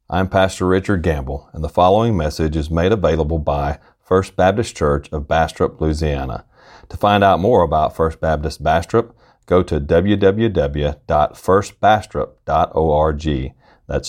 I'm Pastor Richard Gamble, and the following message is made available by First Baptist Church of Bastrop, Louisiana. To find out more about First Baptist Bastrop, go to www.firstbastrop.org. That's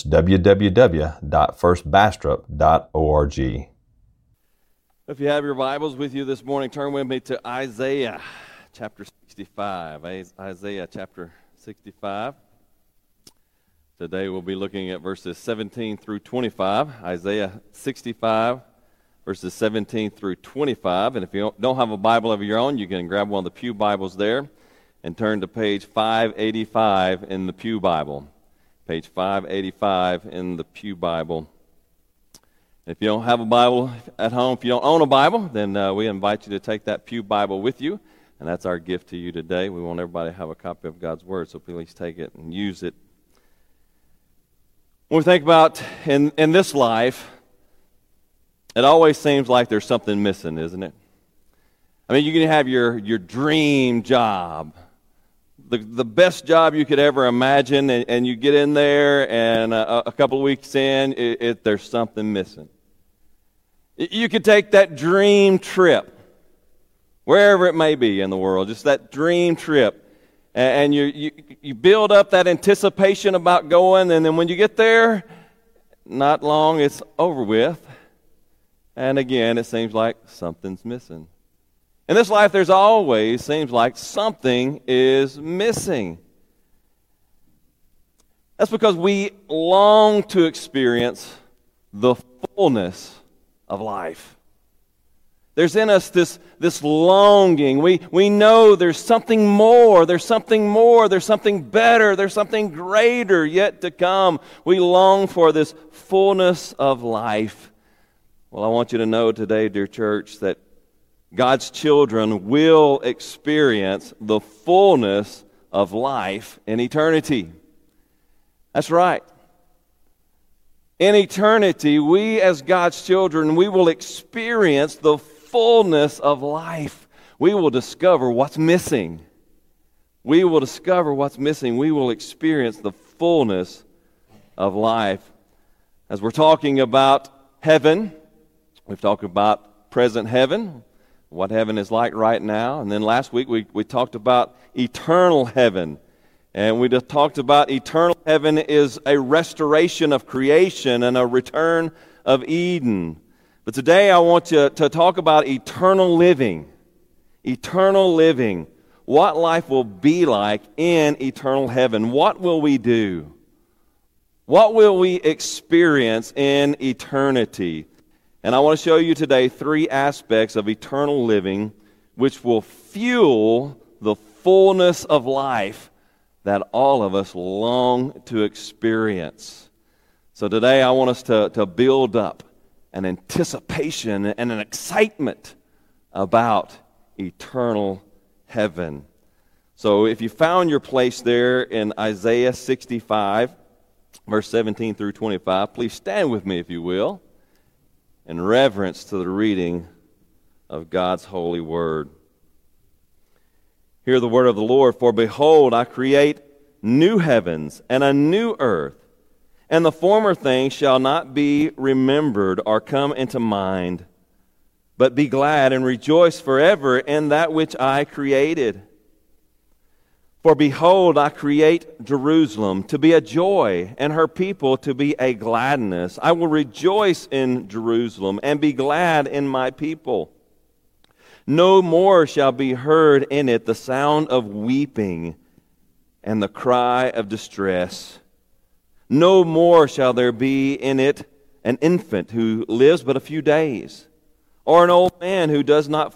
www.firstbastrop.org. If you have your Bibles with you this morning, turn with me to Isaiah chapter 65. Isaiah chapter 65. Today we'll be looking at verses 17 through 25. Isaiah 65, verses 17 through 25. And if you don't have a Bible of your own, you can grab one of the Pew Bibles there and turn to page 585 in the Pew Bible. Page 585 in the Pew Bible. If you don't have a Bible at home, if you don't own a Bible, then we invite you to take that Pew Bible with you. And that's our gift to you today. We want everybody to have a copy of God's Word, so please take it and use it. When we think about in this life, it always seems like there's something missing, isn't it? I mean, you can have your dream job, the best job you could ever imagine, and you get in there, and a couple of weeks in, there's something missing. You could take that dream trip, wherever it may be in the world, just that dream trip. And you build up that anticipation about going, and then when you get there, not long, it's over with. And again, it seems like something's missing. In this life, there's always seems like something is missing. That's because we long to experience the fullness of life. There's in us this longing. We know there's something more, there's something better, there's something greater yet to come. We long for this fullness of life. Well, I want you to know today, dear church, that God's children will experience the fullness of life in eternity. That's right. In eternity, we as God's children, we will experience the fullness of life. We will discover what's missing. We will discover what's missing. We will experience the fullness of life. As we're talking about heaven, we've talked about present heaven, what heaven is like right now. And then last week we talked about eternal heaven. And we just talked about eternal heaven is a restoration of creation and a return of Eden. But today I want you to talk about eternal living. Eternal living. What life will be like in eternal heaven. What will we do? What will we experience in eternity? And I want to show you today three aspects of eternal living which will fuel the fullness of life that all of us long to experience. So today I want us to build up an anticipation and an excitement about eternal heaven. So if you found your place there in Isaiah 65, verse 17 through 25, please stand with me if you will, in reverence to the reading of God's holy word. Hear the word of the Lord. For behold, I create new heavens and a new earth, and the former things shall not be remembered or come into mind. But be glad and rejoice forever in that which I created. For behold, I create Jerusalem to be a joy, and her people to be a gladness. I will rejoice in Jerusalem and be glad in my people. No more shall be heard in it the sound of weeping and the cry of distress. No more shall there be in it an infant who lives but a few days, or an old man who does not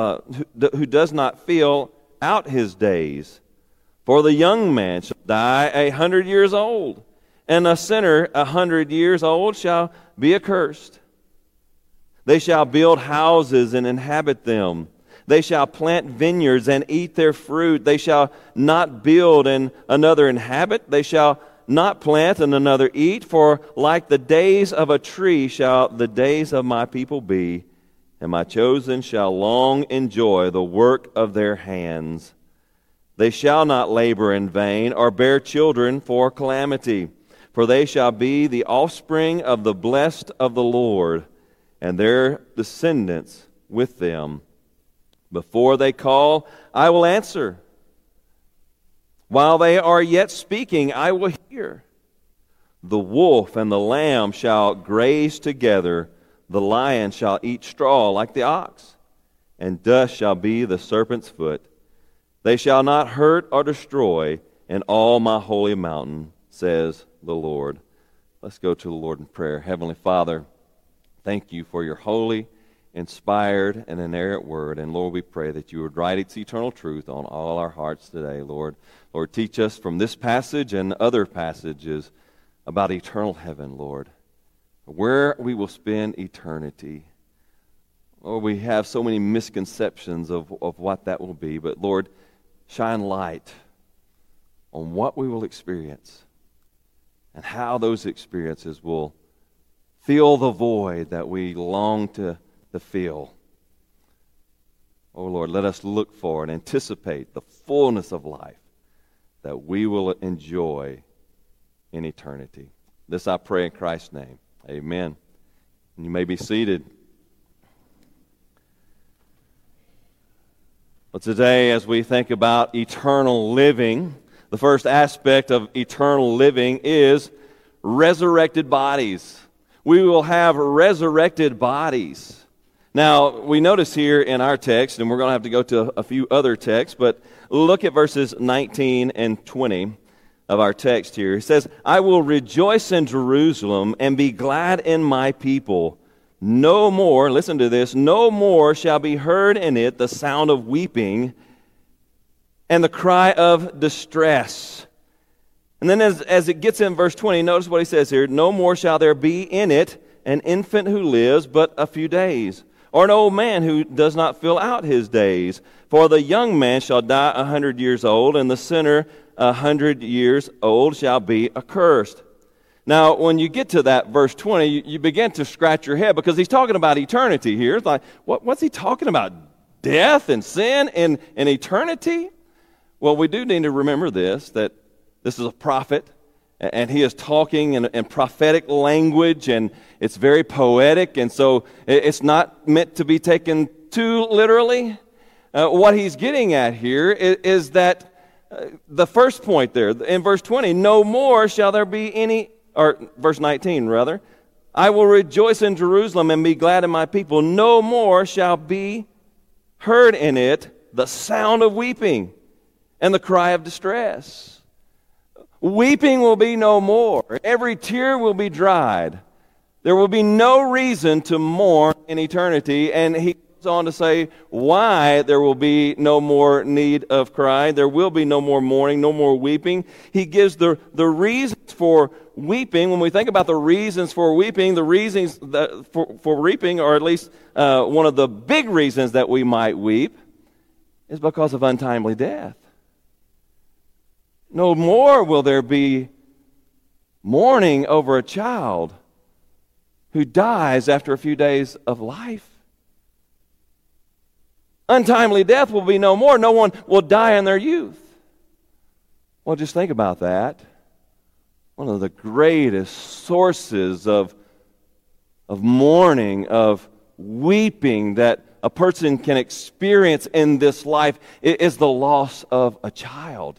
feel out his days. For the young man shall die 100 years old, and a sinner 100 years old shall be accursed. They shall build houses and inhabit them. They shall plant vineyards and eat their fruit. They shall not build and another inhabit. They shall not plant and another eat. For like the days of a tree shall the days of my people be, and my chosen shall long enjoy the work of their hands. They shall not labor in vain or bear children for calamity. For they shall be the offspring of the blessed of the Lord, and their descendants with them. Before they call, I will answer. While they are yet speaking, I will hear. The wolf and the lamb shall graze together. The lion shall eat straw like the ox, and dust shall be the serpent's foot. They shall not hurt or destroy in all my holy mountain, says the Lord. Let's go to the Lord in prayer. Heavenly Father, thank you for your holy, inspired, and inerrant word. And Lord, we pray that you would write its eternal truth on all our hearts today, Lord. Lord, teach us from this passage and other passages about eternal heaven, Lord, where we will spend eternity. Lord, we have so many misconceptions of what that will be, but Lord, shine light on what we will experience and how those experiences will fill the void that we long to fill. Oh Lord, let us look for and anticipate the fullness of life that we will enjoy in eternity. This I pray in Christ's name. Amen. And you may be seated. But today, as we think about eternal living, the first aspect of eternal living is resurrected bodies. We will have resurrected bodies. Now, we notice here in our text, and we're going to have to go to a few other texts, but look at verses 19 and 20 of our text here. It says, I will rejoice in Jerusalem and be glad in my people. No more, listen to this, no more shall be heard in it the sound of weeping and the cry of distress. And then as it gets in verse 20, notice what he says here. No more shall there be in it an infant who lives but a few days, or an old man who does not fill out his days. For the young man shall die 100 years old, and the sinner 100 years old shall be accursed. Now, when you get to that verse 20, you begin to scratch your head because he's talking about eternity here. It's like, what's he talking about? Death and sin and eternity? Well, we do need to remember this, that this is a prophet, and he is talking in prophetic language, and it's very poetic, and so it's not meant to be taken too literally. What he's getting at here is that the first point there, in verse 20, no more shall there be any, or verse 19 rather, I will rejoice in Jerusalem and be glad in my people. No more shall be heard in it the sound of weeping and the cry of distress. Weeping will be no more. Every tear will be dried. There will be no reason to mourn in eternity. And he goes on to say why there will be no more need of crying. There will be no more mourning, no more weeping. He gives the reasons for weeping. When we think about the reasons for weeping, the reasons for weeping, or at least one of the big reasons that we might weep, is because of untimely death. No more will there be mourning over a child who dies after a few days of life. Untimely death will be no more. No one will die in their youth. Well, just think about that. One of the greatest sources of mourning, of weeping that a person can experience in this life is the loss of a child.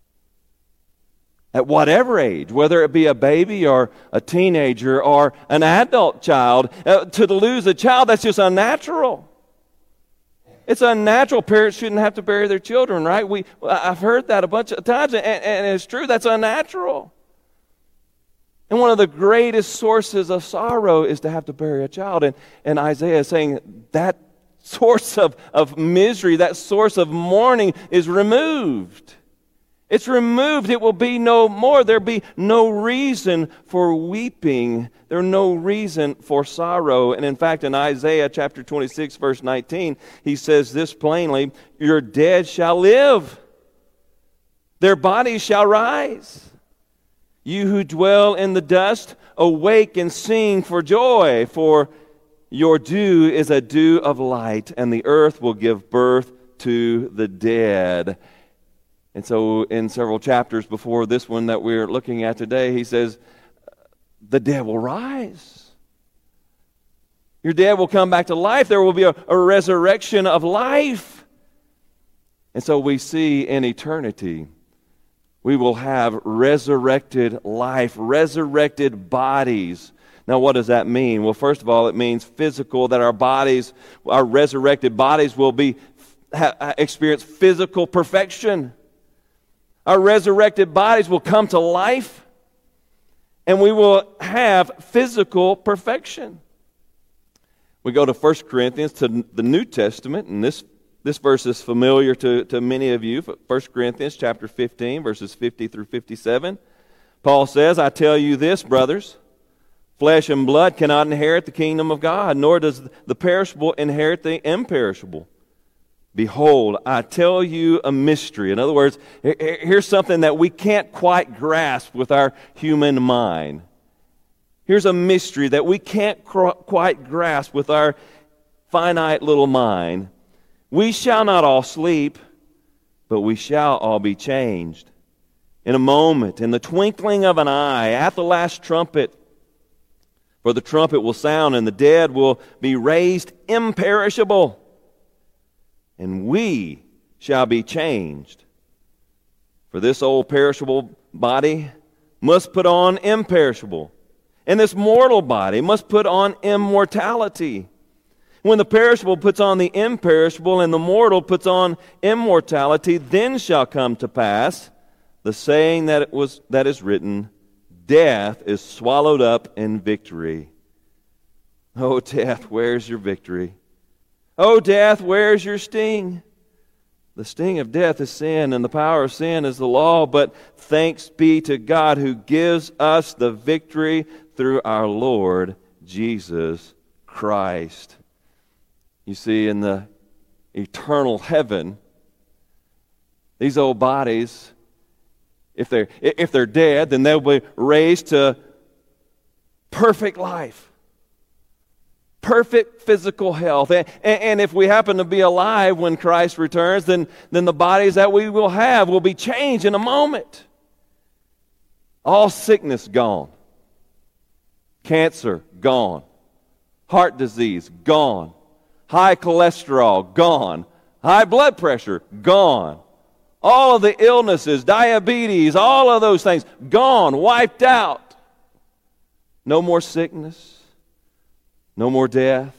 At whatever age, whether it be a baby or a teenager or an adult child, to lose a child, that's just unnatural. It's unnatural. Parents shouldn't have to bury their children, right? I've heard that a bunch of times, and it's true. That's unnatural. And one of the greatest sources of sorrow is to have to bury a child. And Isaiah is saying that source of misery, that source of mourning is removed. It's removed. It will be no more. There'll be no reason for weeping. There's no reason for sorrow. And in fact, in Isaiah chapter 26, verse 19, he says this plainly, your dead shall live. Their bodies shall rise. You who dwell in the dust, awake and sing for joy, for your dew is a dew of light, and the earth will give birth to the dead. And so in several chapters before this one that we're looking at today, he says, the dead will rise. Your dead will come back to life. There will be a resurrection of life. And so we see in eternity, we will have resurrected life, resurrected bodies. Now, what does that mean? Well, first of all, it means physical, that our resurrected bodies will experience physical perfection. Our resurrected bodies will come to life, and we will have physical perfection. We go to 1 Corinthians, to the New Testament, and this verse is familiar to many of you. 1 Corinthians chapter 15, verses 50 through 57. Paul says, I tell you this, brothers, flesh and blood cannot inherit the kingdom of God, nor does the perishable inherit the imperishable. Behold, I tell you a mystery. In other words, here's something that we can't quite grasp with our human mind. Here's a mystery that we can't quite grasp with our finite little mind. We shall not all sleep, but we shall all be changed. In a moment, in the twinkling of an eye, at the last trumpet. For the trumpet will sound, and the dead will be raised imperishable. And we shall be changed. For this old perishable body must put on imperishable, and this mortal body must put on immortality. When the perishable puts on the imperishable, and the mortal puts on immortality, then shall come to pass the saying that is written, death is swallowed up in victory. O death, where's your victory? O death, where's your sting? The sting of death is sin, and the power of sin is the law. But thanks be to God who gives us the victory through our Lord Jesus Christ. You see, in the eternal heaven, these old bodies, if they're dead, then they'll be raised to perfect life. Perfect physical health. And if we happen to be alive when Christ returns, then the bodies that we will have will be changed in a moment. All sickness gone. Cancer gone. Heart disease gone. High cholesterol gone. High blood pressure gone. All of the illnesses, diabetes, all of those things gone, wiped out. No more sickness. No more death.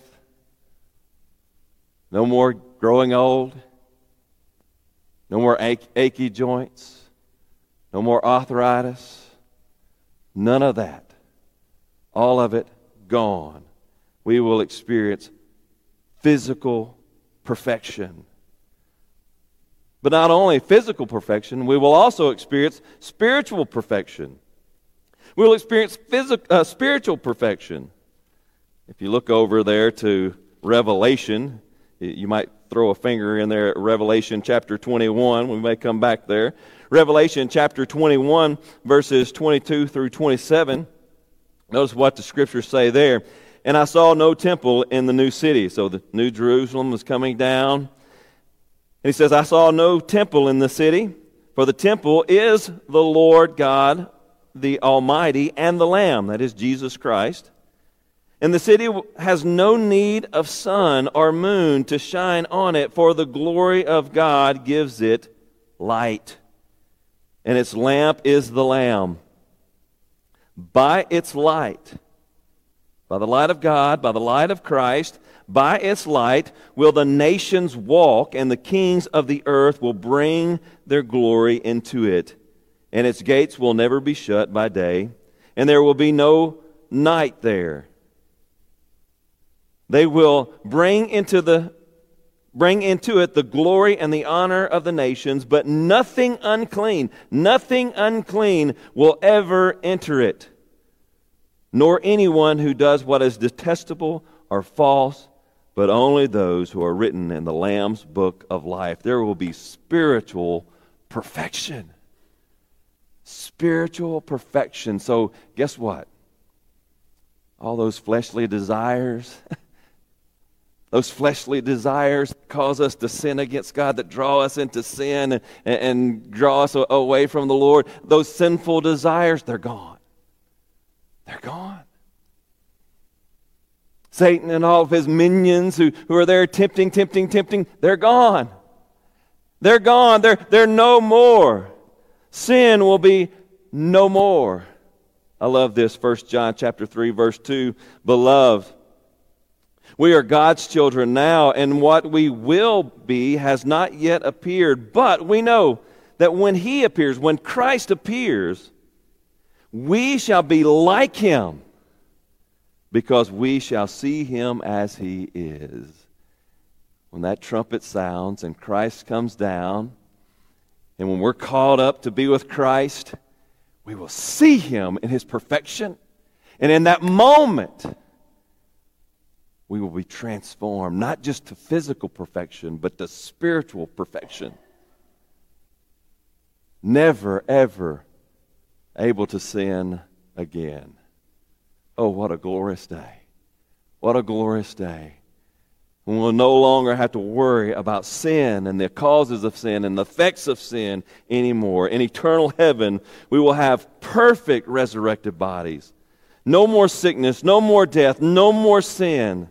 No more growing old. No more achy joints. No more arthritis. None of that. All of it gone. We will experience physical perfection. But not only physical perfection, we will also experience spiritual perfection. We will experience spiritual perfection. If you look over there to Revelation, you might throw a finger in there at Revelation chapter 21. We may come back there. Revelation chapter 21, verses 22 through 27. Notice what the scriptures say there. And I saw no temple in the new city. So the new Jerusalem was coming down. And he says, I saw no temple in the city, for the temple is the Lord God, the Almighty, and the Lamb, that is Jesus Christ. And the city has no need of sun or moon to shine on it, for the glory of God gives it light. And its lamp is the Lamb. By its light, by the light of God, by the light of Christ, by its light will the nations walk, and the kings of the earth will bring their glory into it. And its gates will never be shut by day, and there will be no night there. They will bring into it the glory and the honor of the nations, but nothing unclean will ever enter it, nor anyone who does what is detestable or false, but only those who are written in the Lamb's book of life. There will be spiritual perfection. Spiritual perfection. So guess what? All those fleshly desires... Those fleshly desires cause us to sin against God, that draw us into sin and draw us away from the Lord. Those sinful desires, they're gone. they're gone. Satan and all of his minions who are there tempting, they're gone. They're gone. They're no more. Sin will be no more. I love this, 1 John chapter 3, verse 2. Beloved, we are God's children now, and what we will be has not yet appeared. But we know that when He appears, when Christ appears, we shall be like Him, because we shall see Him as He is. When that trumpet sounds and Christ comes down, and when we're called up to be with Christ, we will see Him in His perfection. And in that moment, we will be transformed, not just to physical perfection, but to spiritual perfection. Never, ever able to sin again. Oh, what a glorious day. What a glorious day. We will no longer have to worry about sin and the causes of sin and the effects of sin anymore. In eternal heaven, we will have perfect resurrected bodies. No more sickness, no more death, no more sin.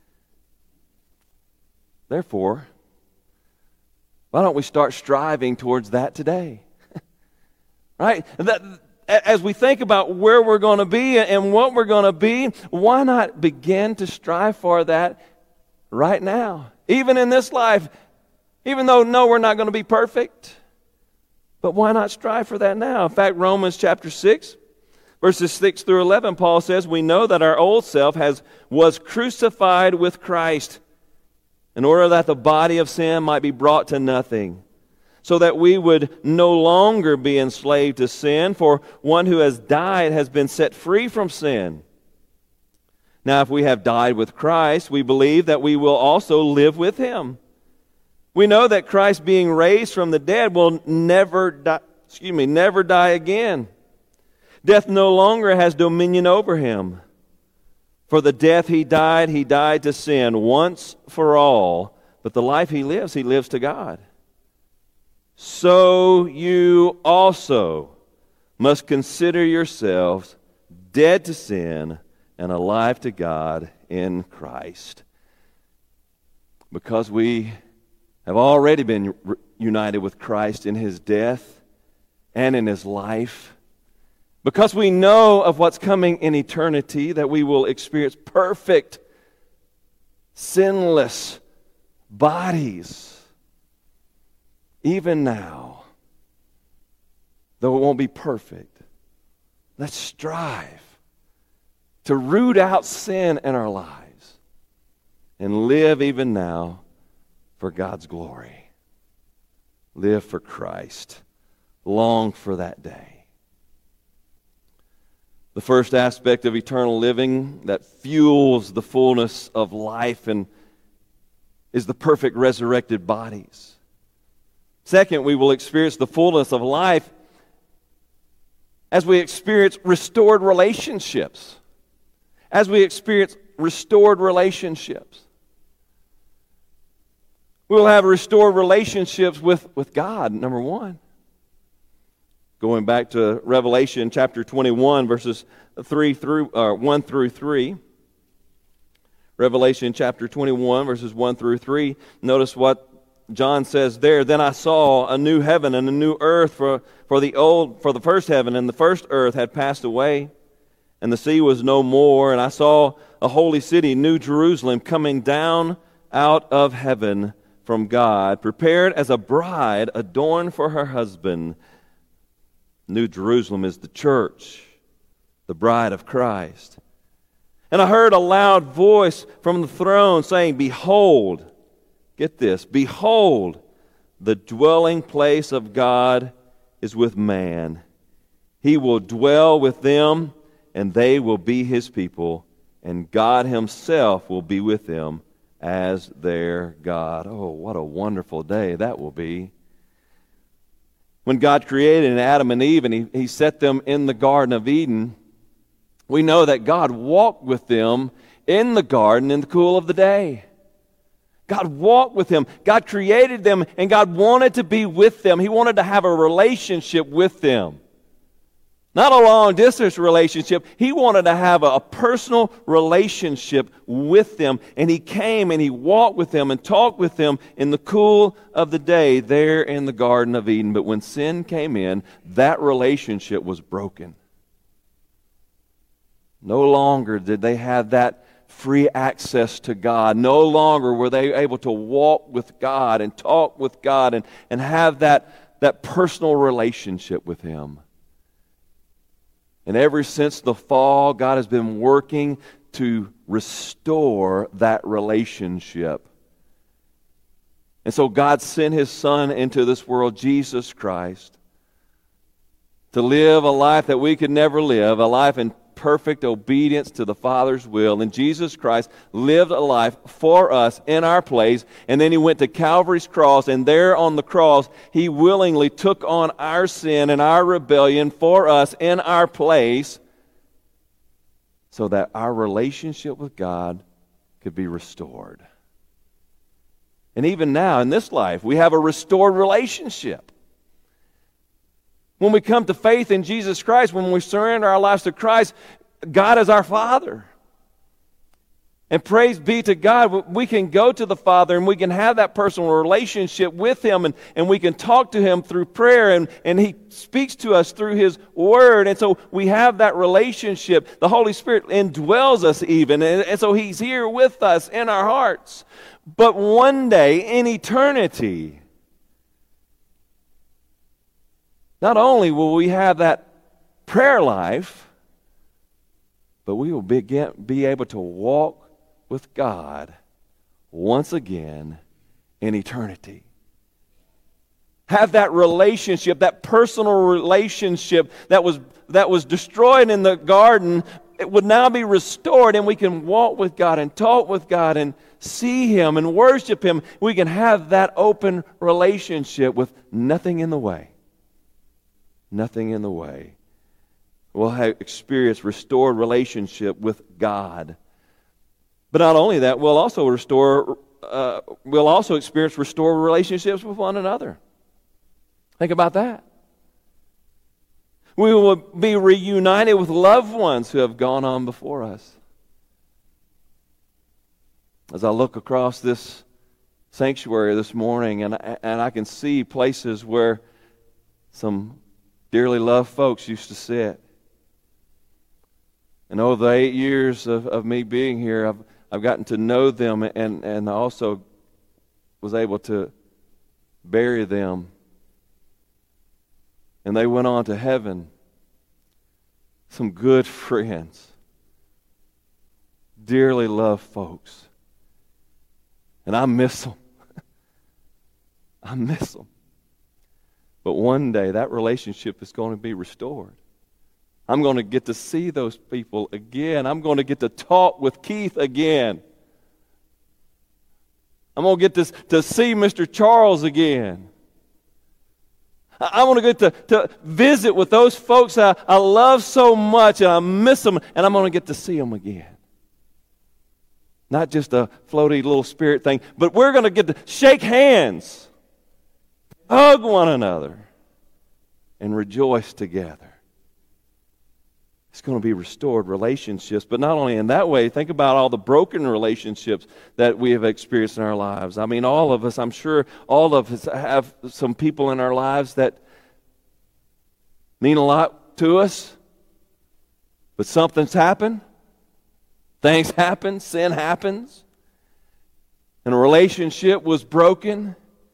Therefore, why don't we start striving towards that today? Right? As we think about where we're going to be and what we're going to be, why not begin to strive for that right now? Even in this life, even though, no, we're not going to be perfect, but why not strive for that now? In fact, Romans chapter 6, verses 6 through 11, Paul says, we know that our old self was crucified with Christ in order that the body of sin might be brought to nothing, so that we would no longer be enslaved to sin, for one who has died has been set free from sin. Now, if we have died with Christ, we believe that we will also live with Him. We know that Christ, being raised from the dead, will never die again. Death no longer has dominion over Him. For the death He died to sin once for all, but the life He lives to God. So you also must consider yourselves dead to sin and alive to God in Christ. Because we have already been united with Christ in His death and in His life, because we know of what's coming in eternity, that we will experience perfect, sinless bodies, even now, though it won't be perfect. Let's strive to root out sin in our lives and live even now for God's glory. Live for Christ. Long for that day. The first aspect of eternal living that fuels the fullness of life and is the perfect resurrected bodies. Second, we will experience the fullness of life as we experience restored relationships. As we experience restored relationships. We will have restored relationships with God, number one. Going back to Revelation chapter 21, verses 1 through 3. Revelation chapter 21, verses 1 through 3. Notice what John says there. Then I saw a new heaven and a new earth, for the first heaven and the first earth had passed away, and the sea was no more. And I saw a holy city, New Jerusalem, coming down out of heaven from God, prepared as a bride adorned for her husband. New Jerusalem is the church, the bride of Christ. And I heard a loud voice from the throne saying, behold, get this, behold, the dwelling place of God is with man. He will dwell with them, and they will be His people, and God Himself will be with them as their God. Oh, what a wonderful day that will be. When God created Adam and Eve and He set them in the Garden of Eden, we know that God walked with them in the garden in the cool of the day. God walked with them. God created them, and God wanted to be with them. He wanted to have a relationship with them. Not a long-distance relationship. He wanted to have a personal relationship with them. And he came and he walked with them and talked with them in the cool of the day there in the Garden of Eden. But when sin came in, that relationship was broken. No longer did they have that free access to God. No longer were they able to walk with God and talk with God and have that personal relationship with Him. And ever since the fall, God has been working to restore that relationship. And so God sent His Son into this world, Jesus Christ, to live a life that we could never live, a life in perfect obedience to the Father's will. And Jesus Christ lived a life for us in our place. And then He went to Calvary's cross, and there on the cross, He willingly took on our sin and our rebellion for us in our place so that our relationship with God could be restored. And even now in this life, we have a restored relationship. When we come to faith in Jesus Christ, when we surrender our lives to Christ, God is our Father. And praise be to God, we can go to the Father and we can have that personal relationship with Him, and we can talk to Him through prayer, and He speaks to us through His Word. And so we have that relationship. The Holy Spirit indwells us even, and so He's here with us in our hearts. But one day in eternity, not only will we have that prayer life, but we will be able to walk with God once again in eternity. Have that relationship, that personal relationship that was destroyed in the garden. It would now be restored, and we can walk with God and talk with God and see Him and worship Him. We can have that open relationship with nothing in the way. Nothing in the way. We'll experience restored relationship with God. But not only that, we'll also experience restored relationships with one another. Think about that. We will be reunited with loved ones who have gone on before us. As I look across this sanctuary this morning, and I can see places where some dearly loved folks used to sit. And over the 8 years of me being here, I've gotten to know them, and I also was able to bury them. And they went on to heaven. Some good friends. Dearly loved folks. And I miss them. I miss them. But one day that relationship is going to be restored. I'm going to get to see those people again. I'm going to get to talk with Keith again. I'm going to get to see Mr. Charles again. I want to get to visit with those folks I love so much, and I miss them, and I'm going to get to see them again. Not just a floaty little spirit thing, but we're going to get to shake hands, hug one another, and rejoice together. It's going to be restored relationships. But not only in that way, think about all the broken relationships that we have experienced in our lives. I mean, all of us, I'm sure all of us have some people in our lives that mean a lot to us. But something's happened. Things happen. Sin happens. And a relationship was broken.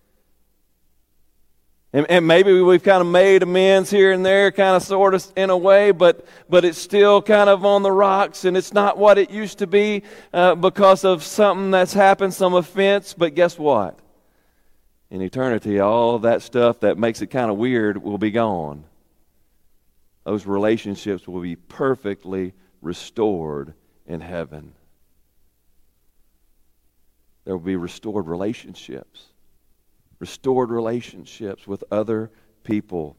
And maybe we've kind of made amends here and there, kind of sort of in a way, but it's still kind of on the rocks, and it's not what it used to be because of something that's happened, some offense. But guess what? In eternity, all of that stuff that makes it kind of weird will be gone. Those relationships will be perfectly restored in heaven. There will be restored relationships. Restored relationships with other people.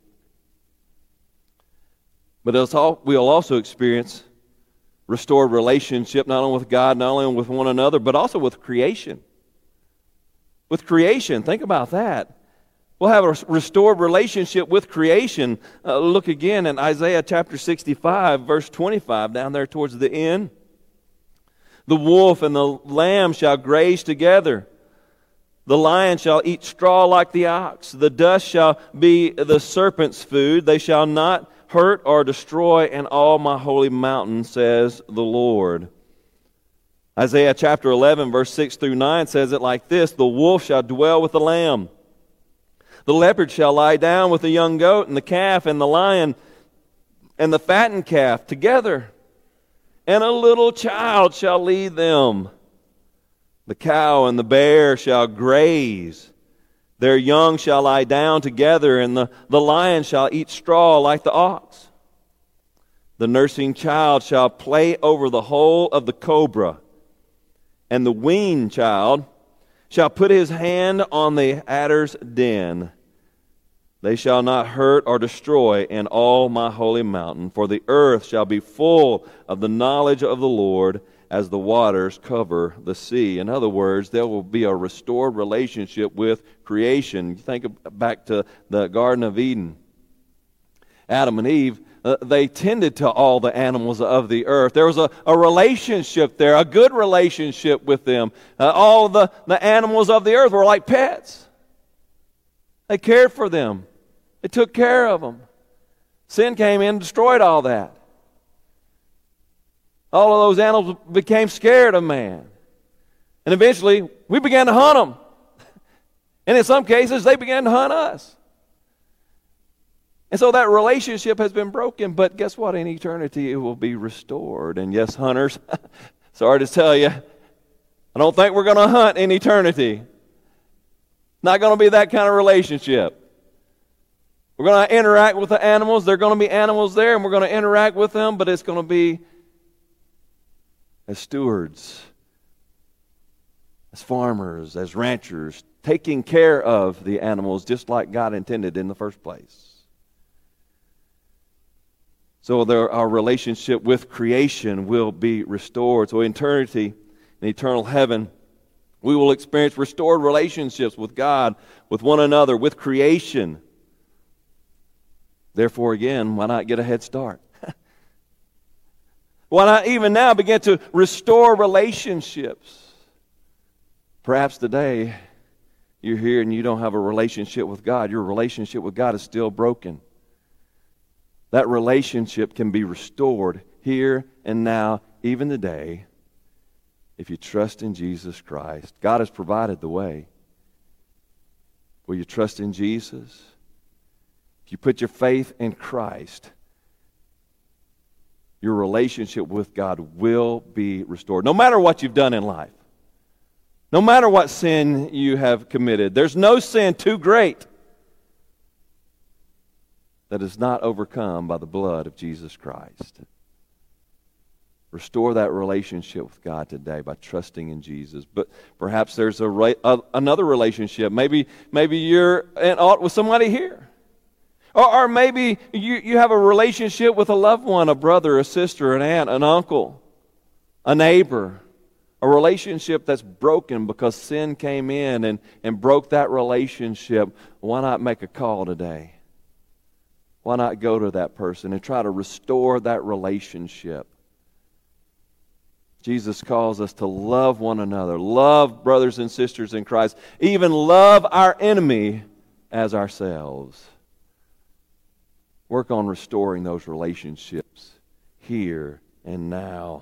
But we'll also experience restored relationship not only with God, not only with one another, but also with creation. With creation, think about that. We'll have a restored relationship with creation. Look again in Isaiah chapter 65, verse 25, down there towards the end. The wolf and the lamb shall graze together. The lion shall eat straw like the ox. The dust shall be the serpent's food. They shall not hurt or destroy in all my holy mountain, says the Lord. Isaiah chapter 11, verse 6 through 9 says it like this: The wolf shall dwell with the lamb. The leopard shall lie down with the young goat, and the calf and the lion and the fattened calf together. And a little child shall lead them. The cow and the bear shall graze. Their young shall lie down together, and the lion shall eat straw like the ox. The nursing child shall play over the hole of the cobra, and the weaned child shall put his hand on the adder's den. They shall not hurt or destroy in all my holy mountain, for the earth shall be full of the knowledge of the Lord as the waters cover the sea. In other words, there will be a restored relationship with creation. Think back to the Garden of Eden. Adam and Eve, they tended to all the animals of the earth. There was a relationship there, a good relationship with them. All the animals of the earth were like pets. They cared for them. They took care of them. Sin came in and destroyed all that. All of those animals became scared of man. And eventually, we began to hunt them. And in some cases, they began to hunt us. And so that relationship has been broken. But guess what? In eternity, it will be restored. And yes, hunters, sorry to tell you, I don't think we're going to hunt in eternity. Not going to be that kind of relationship. We're going to interact with the animals. There are going to be animals there, and we're going to interact with them, but it's going to be as stewards, as farmers, as ranchers, taking care of the animals just like God intended in the first place. So our relationship with creation will be restored. So in eternity, in eternal heaven, we will experience restored relationships with God, with one another, with creation. Therefore, again, why not get a head start? Why not even now begin to restore relationships? Perhaps today you're here and you don't have a relationship with God. Your relationship with God is still broken. That relationship can be restored here and now, even today, if you trust in Jesus Christ. God has provided the way. Will you trust in Jesus? If you put your faith in Christ, your relationship with God will be restored. No matter what you've done in life. No matter what sin you have committed. There's no sin too great that is not overcome by the blood of Jesus Christ. Restore that relationship with God today by trusting in Jesus. But perhaps there's another relationship. Maybe you're in ought with somebody here. Or maybe you have a relationship with a loved one, a brother, a sister, an aunt, an uncle, a neighbor. A relationship that's broken because sin came in and broke that relationship. Why not make a call today? Why not go to that person and try to restore that relationship? Jesus calls us to love one another, love brothers and sisters in Christ, even love our enemy as ourselves. Work on restoring those relationships here and now.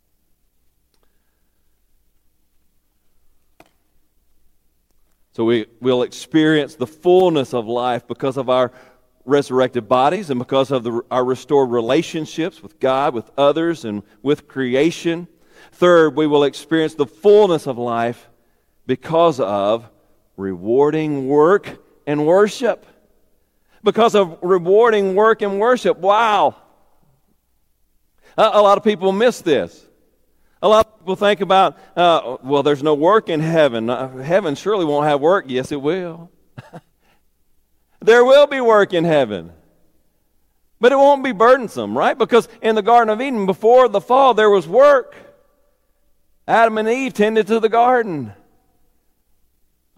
So we will experience the fullness of life because of our resurrected bodies and because of our restored relationships with God, with others, and with creation. Third, we will experience the fullness of life because of rewarding work and worship. Because of rewarding work and worship. Wow! A lot of people miss this. A lot of people think about, well, there's no work in heaven. Heaven surely won't have work. Yes, it will. There will be work in heaven. But it won't be burdensome, right? Because in the Garden of Eden, before the fall, there was work. Adam and Eve tended to the garden.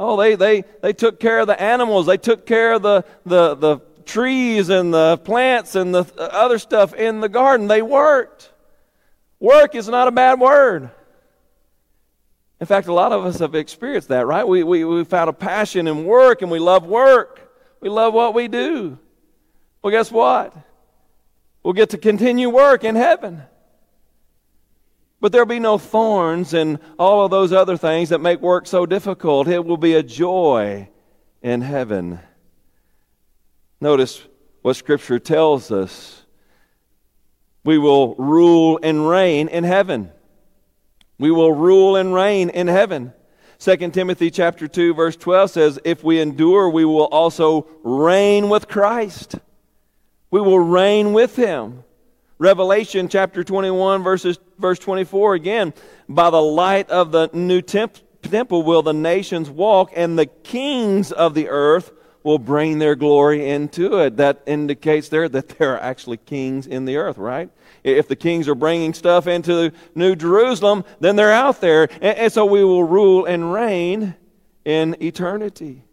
Oh, they took care of the animals. They took care of the trees and the plants and the other stuff in the garden. They worked. Work is not a bad word. In fact, a lot of us have experienced that, right? We found a passion in work, and we love work. We love what we do. Well, guess what? We'll get to continue work in heaven. But there'll be no thorns and all of those other things that make work so difficult. It will be a joy in heaven. Notice what Scripture tells us. We will rule and reign in heaven. We will rule and reign in heaven. 2 Timothy chapter 2, verse 12 says, if we endure, we will also reign with Christ. We will reign with Him. Revelation chapter 21, verse 24 again, by the light of the new temple will the nations walk, and the kings of the earth will bring their glory into it. That indicates there that there are actually kings in the earth, right? If the kings are bringing stuff into New Jerusalem, then they're out there. And so we will rule and reign in eternity.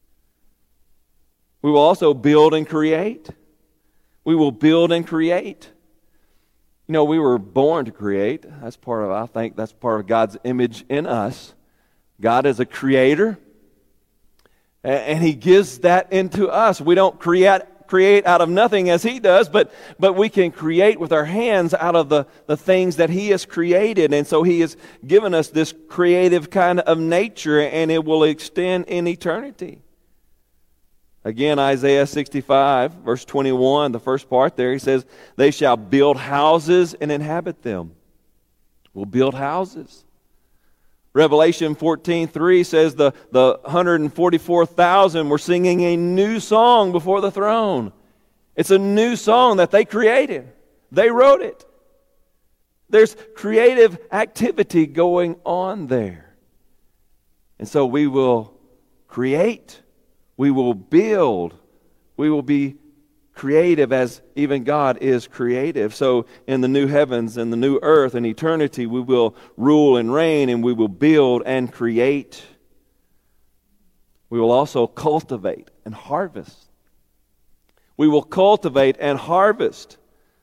We will also build and create. We will build and create. You know, we were born to create. I think that's part of God's image in us. God is a creator. And He gives that into us. We don't create out of nothing as He does, but we can create with our hands out of the things that He has created. And so He has given us this creative kind of nature, and it will extend in eternity. Again, Isaiah 65, verse 21, the first part there, He says, they shall build houses and inhabit them. We'll build houses. Revelation 14:3 says the 144,000 were singing a new song before the throne. It's a new song that they created. They wrote it. There's creative activity going on there. And so we will create. We will build. We will be creative as even God is creative. So in the new heavens and the new earth and eternity, we will rule and reign, and we will build and create. We will also cultivate and harvest. We will cultivate and harvest.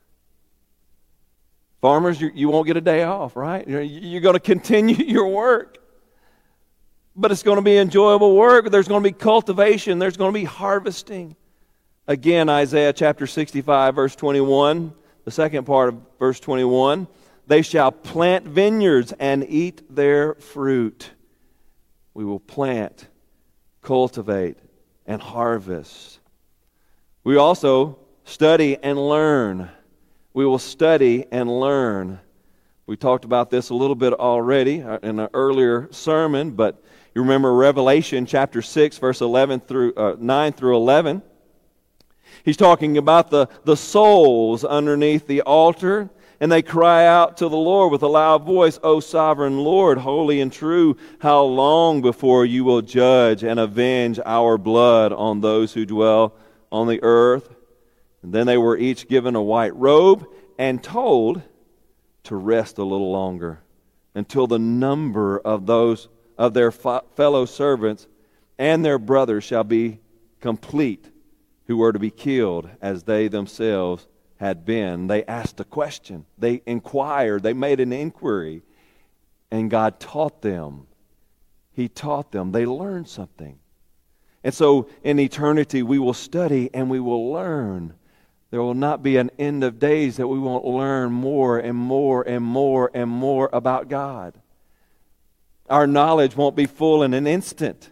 Farmers, you won't get a day off, right? You're going to continue your work. But it's going to be enjoyable work. There's going to be cultivation. There's going to be harvesting. Again, Isaiah chapter 65, verse 21, the second part of verse 21, they shall plant vineyards and eat their fruit. We will plant, cultivate, and harvest. We also study and learn. We will study and learn. We talked about this a little bit already in an earlier sermon, but you remember Revelation chapter 6, verse 9 through 11. He's talking about the souls underneath the altar, and they cry out to the Lord with a loud voice, O sovereign Lord, holy and true, how long before you will judge and avenge our blood on those who dwell on the earth? And then they were each given a white robe and told to rest a little longer until the number of those of their fellow servants and their brothers shall be complete, who were to be killed as they themselves had been. They asked a question. They inquired. They made an inquiry. And God taught them. He taught them. They learned something. And so in eternity we will study and we will learn. There will not be an end of days that we won't learn more and more and more and more about God. Our knowledge won't be full in an instant.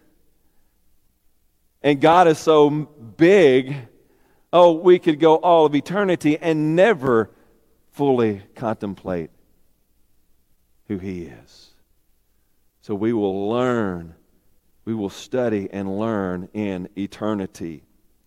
And God is so big, we could go all of eternity and never fully contemplate who He is. So we will learn, we will study and learn in eternity.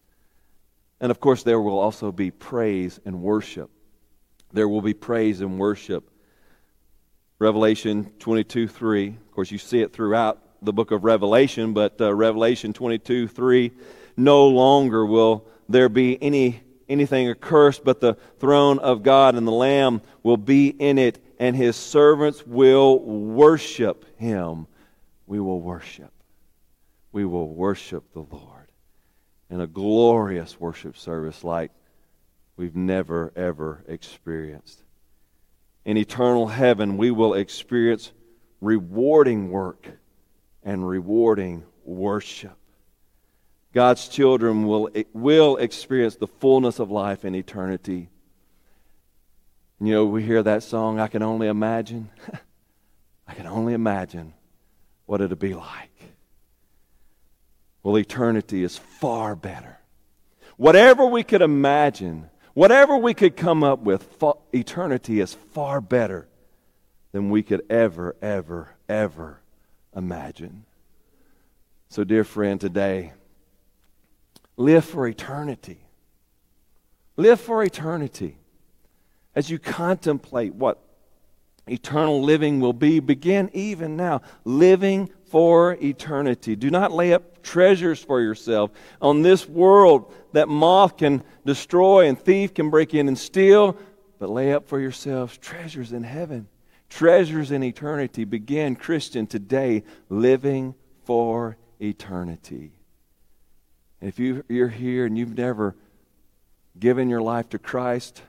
And of course, there will also be praise and worship. There will be praise and worship. Revelation 22:3. Of course, you see it throughout the book of Revelation, but Revelation 22:3, no longer will there be anything accursed, but the throne of God and the Lamb will be in it, and His servants will worship Him. We will worship. we will worship the Lord in a glorious worship service like we've never, ever experienced. In eternal heaven, we will experience rewarding work and rewarding worship. God's children will experience the fullness of life in eternity. You know, we hear that song, I Can Only Imagine. I can only imagine what it'll be like. Well, eternity is far better. Whatever we could imagine, whatever we could come up with, eternity is far better than we could ever, ever, ever imagine. So, dear friend, today, live for eternity. Live for eternity. As you contemplate what eternal living will be, begin even now living for eternity. Do not lay up treasures for yourself on this world that moth can destroy and thief can break in and steal, but lay up for yourselves treasures in heaven, treasures in eternity. Begin, Christian, today living for eternity. If you're here and you've never given your life to Christ,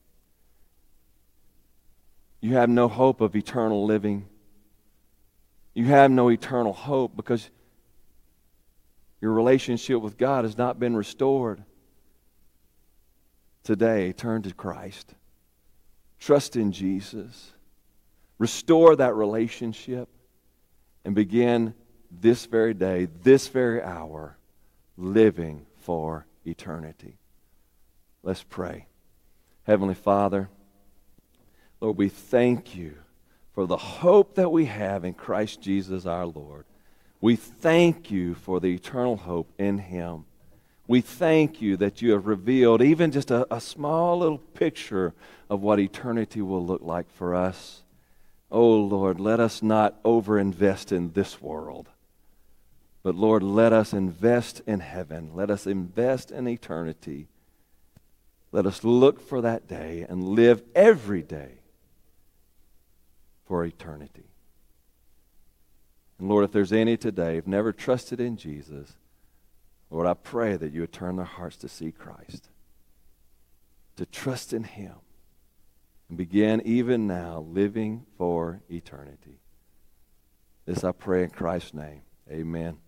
you have no hope of eternal living. You have no eternal hope because your relationship with God has not been restored. Today, turn to Christ. Trust in Jesus. Restore that relationship and begin this very day, this very hour, living for eternity. Let's pray. Heavenly Father, Lord, we thank you for the hope that we have in Christ Jesus our Lord. We thank you for the eternal hope in Him. We thank you that you have revealed even just a small little picture of what eternity will look like for us. Oh, Lord, let us not overinvest in this world. But, Lord, let us invest in heaven. Let us invest in eternity. Let us look for that day and live every day for eternity. And Lord, if there's any today who've never trusted in Jesus, Lord, I pray that you would turn their hearts to see Christ, to trust in Him, and begin even now living for eternity. This I pray in Christ's name. Amen.